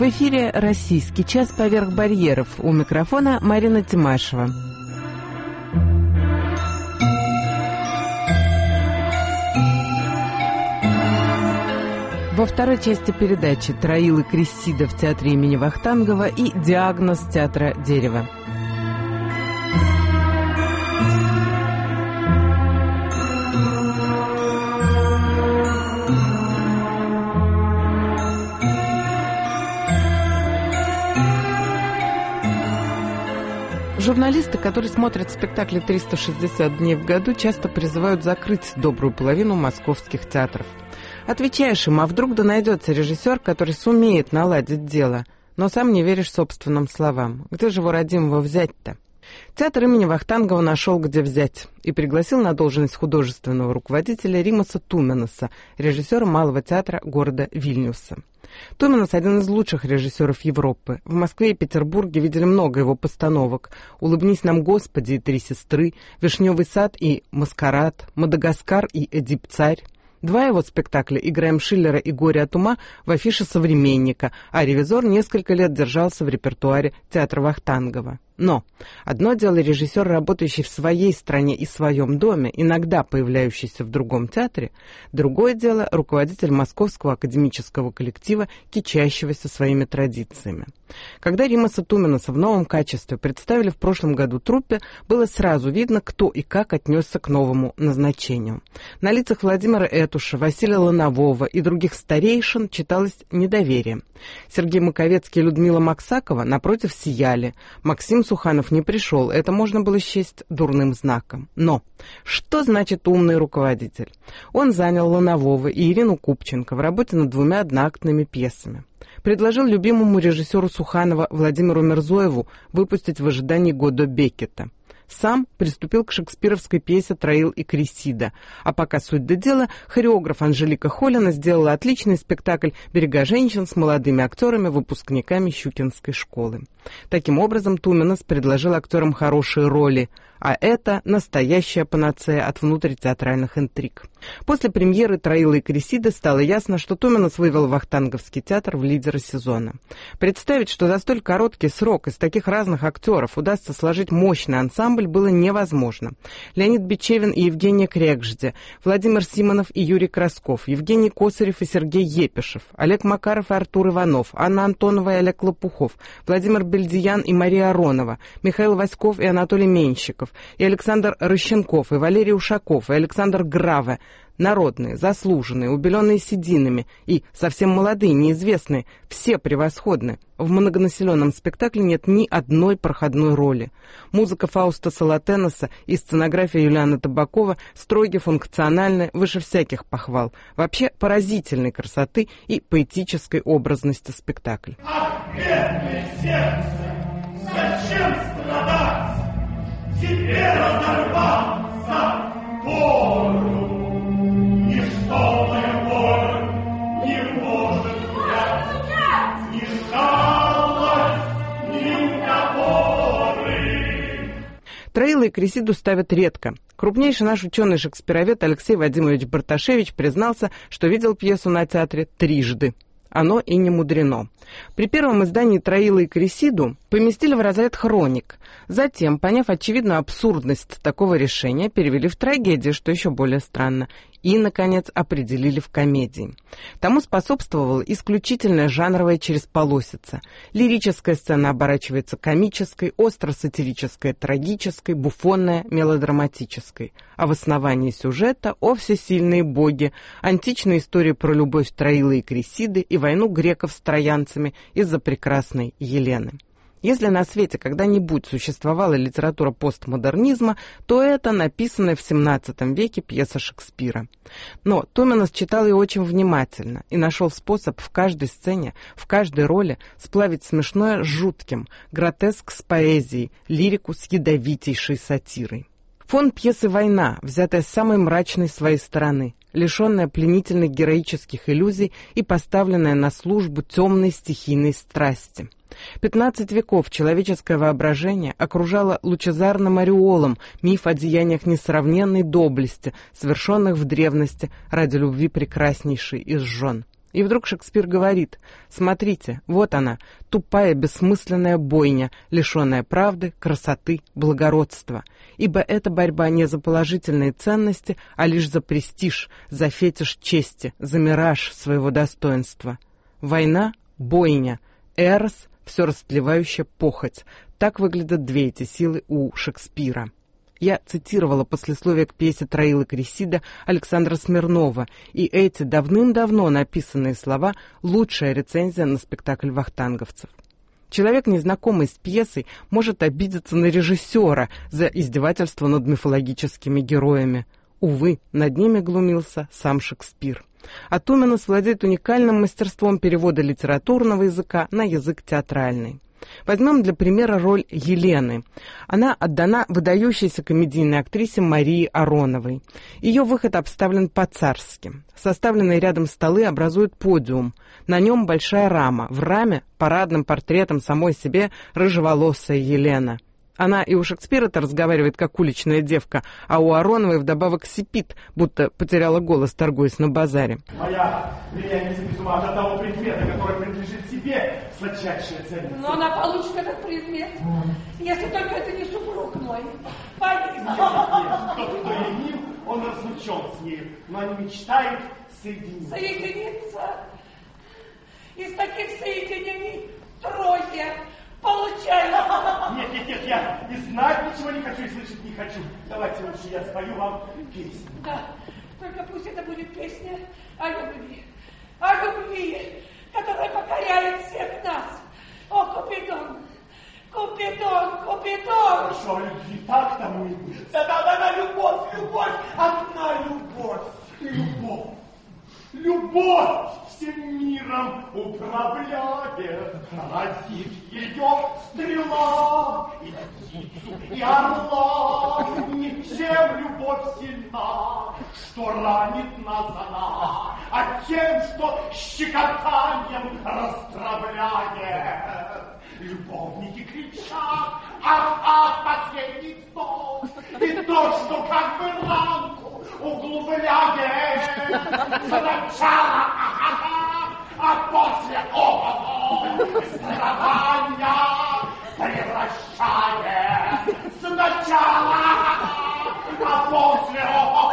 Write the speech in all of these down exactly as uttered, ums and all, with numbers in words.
В эфире «Российский час поверх барьеров». У микрофона Марина Тимашева. Во второй части передачи «Троил и Крессида» в театре имени Вахтангова и «Диагноз» театра «Дерево». Журналисты, которые смотрят спектакли триста шестьдесят дней в году, часто призывают закрыть добрую половину московских театров. Отвечаешь им, а вдруг да найдется режиссер, который сумеет наладить дело, но сам не веришь собственным словам. Где же его родимого взять-то? Театр имени Вахтангова нашел, где взять, и пригласил на должность художественного руководителя Римаса Туменаса, режиссера Малого театра города Вильнюса. Туменас – один из лучших режиссеров Европы. В Москве и Петербурге видели много его постановок. «Улыбнись нам, Господи» и «Три сестры», «Вишневый сад» и «Маскарад», «Мадагаскар» и «Эдип-царь». Два его спектакля «Играем Шиллера» и «Горе от ума» в афише «Современника», а «Ревизор» несколько лет держался в репертуаре театра Вахтангова. Но одно дело режиссер, работающий в своей стране и своем доме, иногда появляющийся в другом театре, другое дело руководитель московского академического коллектива, кичащегося своими традициями. Когда Римаса Туменаса в новом качестве представили в прошлом году труппе, было сразу видно, кто и как отнесся к новому назначению. На лицах Владимира Этуша, Василия Ланового и других старейшин читалось недоверие. Сергей Маковецкий и Людмила Максакова, напротив, сияли. Максим Суханов не пришел, это можно было счесть дурным знаком. Но что значит умный руководитель? Он занял Ланового и Ирину Купченко в работе над двумя одноактными пьесами. Предложил любимому режиссеру Суханова Владимиру Мирзоеву выпустить «В ожидании Годо Беккета». Сам приступил к шекспировской пьесе «Троил и Крессида». А пока суть до дела, хореограф Анжелика Холина сделала отличный спектакль «Берега женщин» с молодыми актерами, выпускниками Щукинской школы. Таким образом, Туменас предложил актерам хорошие роли, а это настоящая панацея от внутритеатральных интриг. После премьеры «Троила и Крессида» стало ясно, что Туменас вывел Вахтанговский театр в лидеры сезона. Представить, что за столь короткий срок из таких разных актеров удастся сложить мощный ансамбль, было невозможно. Леонид Бичевин и Евгения Крекжде, Владимир Симонов и Юрий Красков, Евгений Косарев и Сергей Епишев, Олег Макаров и Артур Иванов, Анна Антонова и Олег Лопухов, Владимир Бельдиян и Мария Аронова, Михаил Васьков и Анатолий Меньщиков, и Александр Рыщенков, и Валерий Ушаков, и Александр Граве. Народные, заслуженные, убеленные сединами и совсем молодые, неизвестные, все превосходны. В многонаселенном спектакле нет ни одной проходной роли. Музыка Фауста Салатеноса и сценография Юлианы Табакова строги, функциональны, выше всяких похвал. Вообще поразительной красоты и поэтической образности спектакль. Ах, бедное сердце, зачем страдать? Тебе разорваться пору. Ничтожная боль не может взять ни жалость, ни уговоры. Троила и Крессиду ставят редко. Крупнейший наш ученый-шекспировед Алексей Вадимович Барташевич признался, что видел пьесу на театре трижды. Оно и не мудрено. При первом издании «Троила и Крессиду» поместили в разряд хроник. Затем, поняв очевидную абсурдность такого решения, перевели в трагедию, что еще более странно, и, наконец, определили в комедии. Тому способствовала исключительная жанровая чересполосица. Лирическая сцена оборачивается комической, остро-сатирическая трагической, буфонная мелодраматической. А в основании сюжета «О всесильные боги», античная история про любовь Троилы и Крессиды и войну греков с троянцами из-за прекрасной Елены. Если на свете когда-нибудь существовала литература постмодернизма, то это написанная в семнадцатом веке пьеса Шекспира. Но Туменас читал ее очень внимательно и нашел способ в каждой сцене, в каждой роли сплавить смешное с жутким, гротеск с поэзией, лирику с ядовитейшей сатирой. Фон пьесы «Война», взятая с самой мрачной своей стороны, лишенная пленительных героических иллюзий и поставленная на службу темной стихийной страсти. Пятнадцать веков человеческое воображение окружало лучезарным ореолом миф о деяниях несравненной доблести, совершенных в древности ради любви прекраснейшей из жен. И вдруг Шекспир говорит: «Смотрите, вот она, тупая бессмысленная бойня, лишенная правды, красоты, благородства. Ибо эта борьба не за положительные ценности, а лишь за престиж, за фетиш чести, за мираж своего достоинства. Война — бойня, эрос — все растлевающая похоть. Так выглядят две эти силы у Шекспира». Я цитировала послесловие к пьесе «Троила Кресида» Александра Смирнова, и эти давным-давно написанные слова — лучшая рецензия на спектакль вахтанговцев. Человек, незнакомый с пьесой, может обидеться на режиссера за издевательство над мифологическими героями. Увы, над ними глумился сам Шекспир. А Туменус владеет уникальным мастерством перевода литературного языка на язык театральный. Возьмем для примера роль Елены. Она отдана выдающейся комедийной актрисе Марии Ароновой. Ее выход обставлен по-царски. Составленные рядом столы образуют подиум. На нем большая рама. В раме парадным портретом самой себе рыжеволосая Елена. Она и у Шекспира-то разговаривает, как уличная девка, а у Ароновой вдобавок сипит, будто потеряла голос, торгуясь на базаре. Моя племянница без ума от того предмета, который принадлежит тебе, сладчайшая ценность. Но она получит этот предмет, если только это не супруг мой. Пойди. Тот, кто ленив, он разлучен с нею, но они мечтают соединиться. Соединиться? Из таких соединений трое. Получается. Нет, нет, нет, я и знать ничего не хочу, и слышать не хочу. Давайте лучше я спою вам песню. Да, только пусть это будет песня о любви. О любви, которая покоряет всех нас. О, Купидон, Купидон, Купидон. Хорошо, любви так тому и будет. Да-да-да, любовь, любовь, одна любовь, любовь. Любовь всем миром управляет, разит ее стрела, и птицу, и орла. Ничем любовь сильна, что ранит нас она, а тем, что щекотанием расстравляет. Любовники кричат: ах, ах, последний вздох, и то, что как бы ранку углубляет. Сначала ага, а после ого, страдания превращает. Сначала ага, а после ого.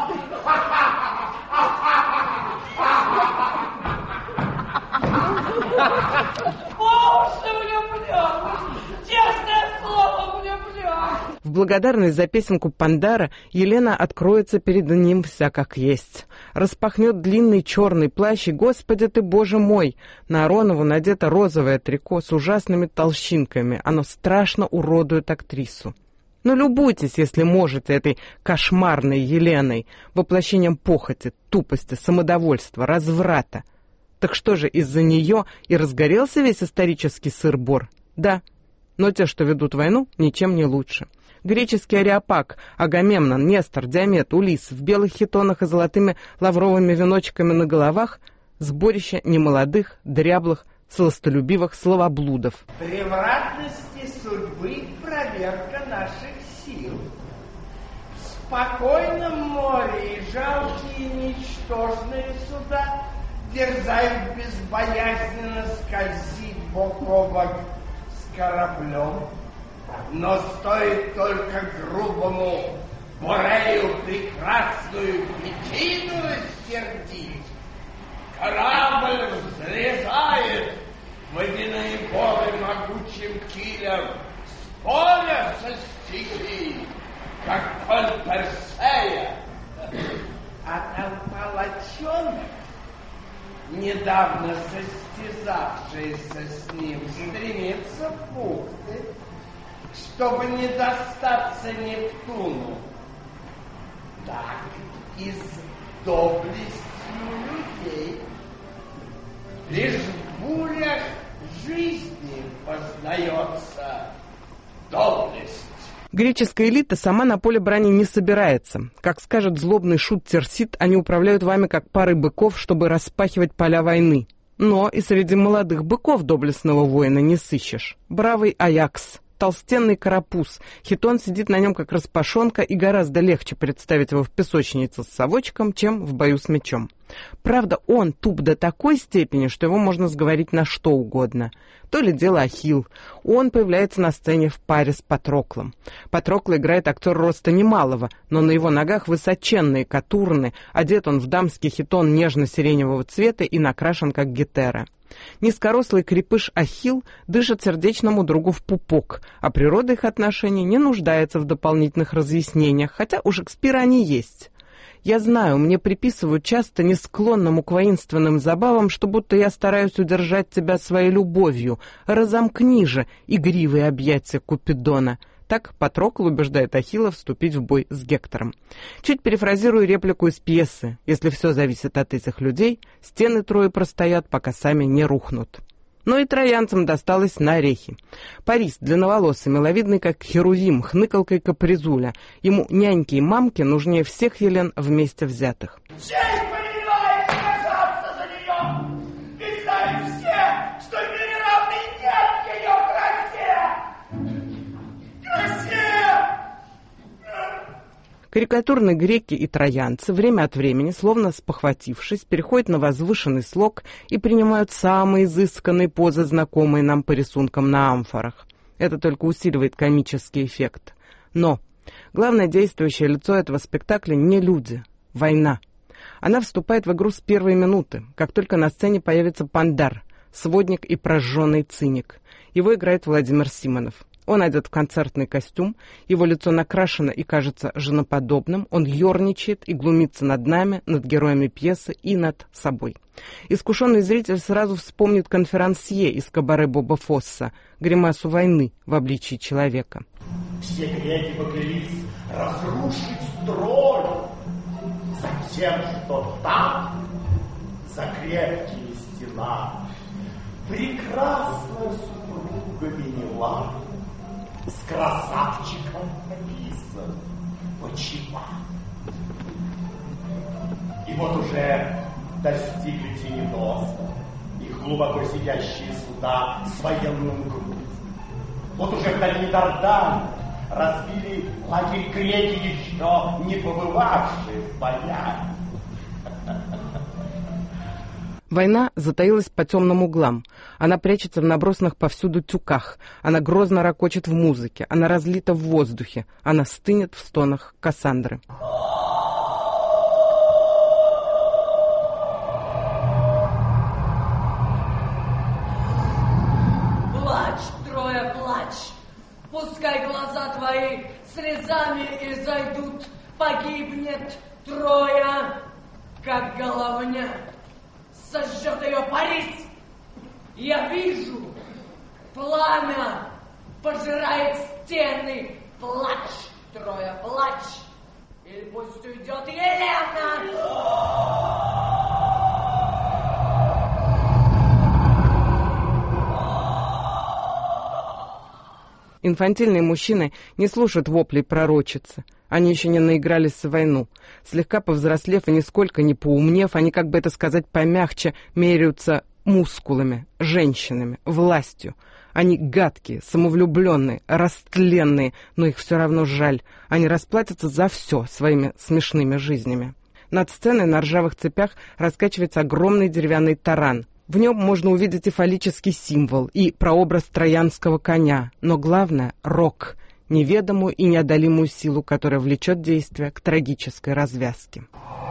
Боже, влюблен! Честное слово, влюблен! В благодарность за песенку Пандара Елена откроется перед ним вся как есть. Распахнет длинный черный плащ, и, Господи ты, Боже мой, на Аронову надето розовое трико с ужасными толщинками. Оно страшно уродует актрису. Но любуйтесь, если можете, этой кошмарной Еленой, воплощением похоти, тупости, самодовольства, разврата. Так что же, из-за нее и разгорелся весь исторический сыр-бор? Да, но те, что ведут войну, ничем не лучше. Греческий Ареопаг, Агамемнон, Нестор, Диамет, Улисс в белых хитонах и золотыми лавровыми веночками на головах — сборище немолодых, дряблых, сластолюбивых словоблудов. Превратности судьбы — проверка наших сил. В спокойном море и жалкие ничтожные суда дерзают безбоязненно скользить бок о бок с кораблем. Но стоит только грубому Борею прекрасную причину рассердить, корабль взлезает водяные горы могучим килем, споря со стихией, как конь Персея. А толпа лочонок, недавно состязавшаяся с ним, стремится в бухты, чтобы не достаться Нептуну. Так и с доблестью людей. Лишь в бурях жизни познается доблесть. Греческая элита сама на поле брани не собирается. Как скажет злобный шут Терсит, они управляют вами как парой быков, чтобы распахивать поля войны. Но и среди молодых быков доблестного воина не сыщешь. Бравый Аякс, толстенный карапуз. Хитон сидит на нем как распашонка, и гораздо легче представить его в песочнице с совочком, чем в бою с мечом. Правда, он туп до такой степени, что его можно сговорить на что угодно. То ли дело Ахилл. Он появляется на сцене в паре с Патроклом. Патрокла играет актер роста немалого, но на его ногах высоченные катурны, одет он в дамский хитон нежно-сиреневого цвета и накрашен как Гетера. Низкорослый крепыш Ахилл дышит сердечному другу в пупок, а природа их отношений не нуждается в дополнительных разъяснениях, хотя у Шекспира они есть. Я знаю, мне приписывают часто не склонному к воинственным забавам, что будто я стараюсь удержать тебя своей любовью. Разомкни же игривые объятия Купидона. Так Патрокл убеждает Ахилла вступить в бой с Гектором. Чуть перефразирую реплику из пьесы. Если все зависит от этих людей, стены Трои простоят, пока сами не рухнут. Но и троянцам досталось на орехи. Парис, длинноволосый, миловидный, как херувим, хныкалкой капризуля. Ему няньки и мамки нужнее всех Елен вместе взятых. Честь повелевает сражаться за нее! Ведь знают все, что в мире равной нет ее красе! Красе! Карикатурные греки и троянцы время от времени, словно спохватившись, переходят на возвышенный слог и принимают самые изысканные позы, знакомые нам по рисункам на амфорах. Это только усиливает комический эффект. Но главное действующее лицо этого спектакля не люди, война. Она вступает в игру с первой минуты, как только на сцене появится Пандар, сводник и прожженный циник. Его играет Владимир Симонов. Он одет в концертный костюм, его лицо накрашено и кажется женоподобным, он ерничает и глумится над нами, над героями пьесы и над собой. Искушенный зритель сразу вспомнит конферансье из кабаре Боба Фосса, гримасу войны в обличии человека. Все греки поклялись разрушить Трой за тем, что там, за крепкими стенами, прекрасная супруга Менелай с красавчиком написан почивать. И вот уже достигли Тенедоса, их глубоко сидящие суда с военным грузом. Вот уже в долине Дардана разбили лагерь греки, еще не побывавшие в боях. Война затаилась по темным углам. Она прячется в набросанных повсюду тюках. Она грозно ракочет в музыке. Она разлита в воздухе. Она стынет в стонах Кассандры. Плачь, Троя, плачь. Пускай глаза твои слезами изойдут. Погибнет Троя, как головня. Сожжет ее Парис. Я вижу, пламя пожирает стены. Плачь, Троя, плачь. Или пусть уйдет Елена. Инфантильные мужчины не слушают воплей пророчицы. Они еще не наигрались в войну. Слегка повзрослев и нисколько не поумнев, они, как бы это сказать помягче, меряются мускулами, женщинами, властью. Они гадкие, самовлюбленные, растленные, но их все равно жаль. Они расплатятся за все своими смешными жизнями. Над сценой на ржавых цепях раскачивается огромный деревянный таран. В нем можно увидеть и фаллический символ, и прообраз троянского коня, но главное — рок, неведомую и неодолимую силу, которая влечет действие к трагической развязке.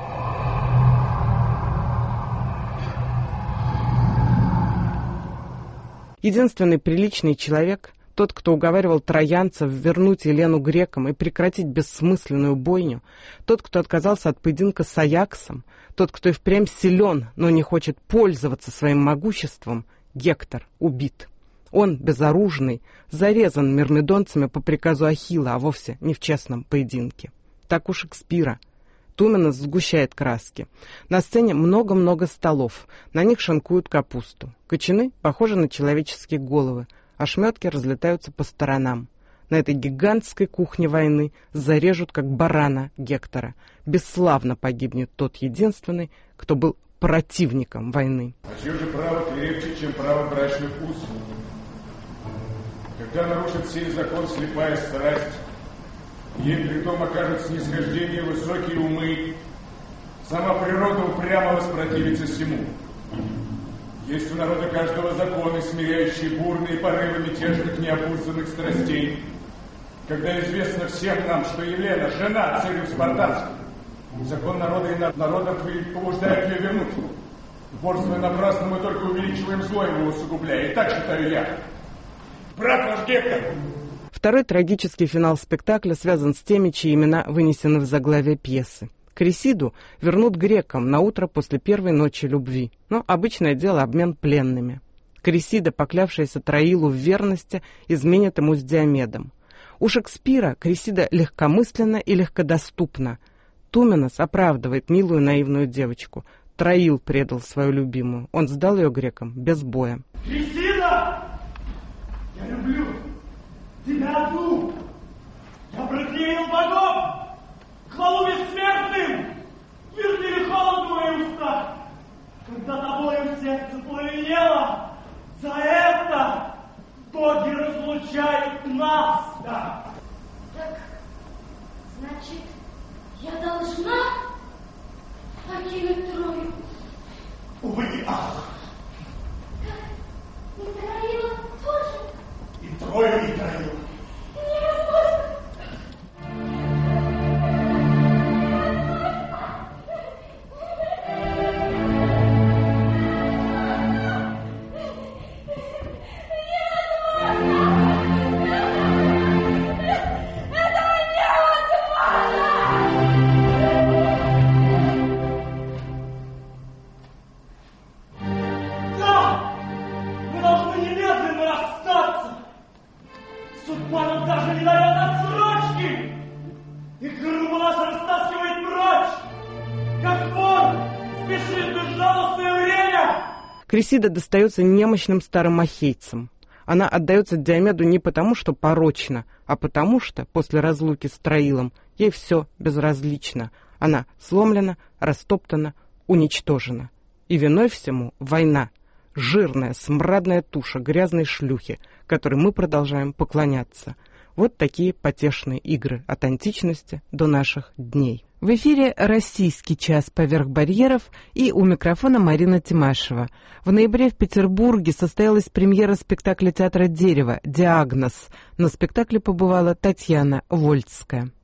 Единственный приличный человек, тот, кто уговаривал троянцев вернуть Елену грекам и прекратить бессмысленную бойню, тот, кто отказался от поединка с Аяксом, тот, кто и впрямь силен, но не хочет пользоваться своим могуществом, Гектор убит. Он, безоружный, зарезан мирмидонцами по приказу Ахилла, а вовсе не в честном поединке. Так у Шекспира. Туменос сгущает краски. На сцене много-много столов. На них шинкуют капусту. Кочаны похожи на человеческие головы. Ошметки разлетаются по сторонам. На этой гигантской кухне войны зарежут, как барана, Гектора. Бесславно погибнет тот единственный, кто был противником войны. А чье же право крепче, чем право брачных уз? Когда нарушит сей закон слепая страсть, ей притом окажет снисхождение высокие умы, Сама природа упрямо воспротивится всему. Есть у народа каждого законы, смиряющие бурные порывы мятежных необузданных страстей. Когда известно всем нам, что Елена, жена царю Спартанскому, закон народа и народа побуждает ее вернуть. Упорствуя напрасно, мы только увеличиваем зло, его усугубляя. И так считаю я. Брат наш Гектор! Второй трагический финал спектакля связан с теми, чьи имена вынесены в заглавие пьесы. Крисиду вернут грекам на утро после первой ночи любви. Но обычное дело — обмен пленными. Крисида, поклявшаяся Троилу в верности, изменит ему с Диомедом. У Шекспира Крисида легкомысленна и легкодоступна. Туменос оправдывает милую наивную девочку. Троил предал свою любимую. Он сдал ее грекам без боя. Крисида! Я люблю тебя одну! Я проклеил богов! Хвалу бессмертным! Верни холод в мои уста! Когда тобою сердце пламенело, за это боги разлучают нас! Да. Так, значит, я должна покинуть Трою? Увы, ах! И Троила тоже? И Трою, и Троилу. Невозможно! Судьба нам даже не дает отсрочки! И грубо нас растаскивает прочь! Как вор спешит безжалостное время! Крисида достается немощным старым ахейцам. Она отдается Диомеду не потому, что порочна, а потому что, после разлуки с Троилом, ей все безразлично. Она сломлена, растоптана, уничтожена. И виной всему война. Жирная, смрадная туша грязной шлюхи, которой мы продолжаем поклоняться. Вот такие потешные игры от античности до наших дней. В эфире «Российский час поверх барьеров», и у микрофона Марина Тимашева. В ноябре в Петербурге состоялась премьера спектакля театра «Дерево» «Диагноз». На спектакле побывала Татьяна Вольцкая.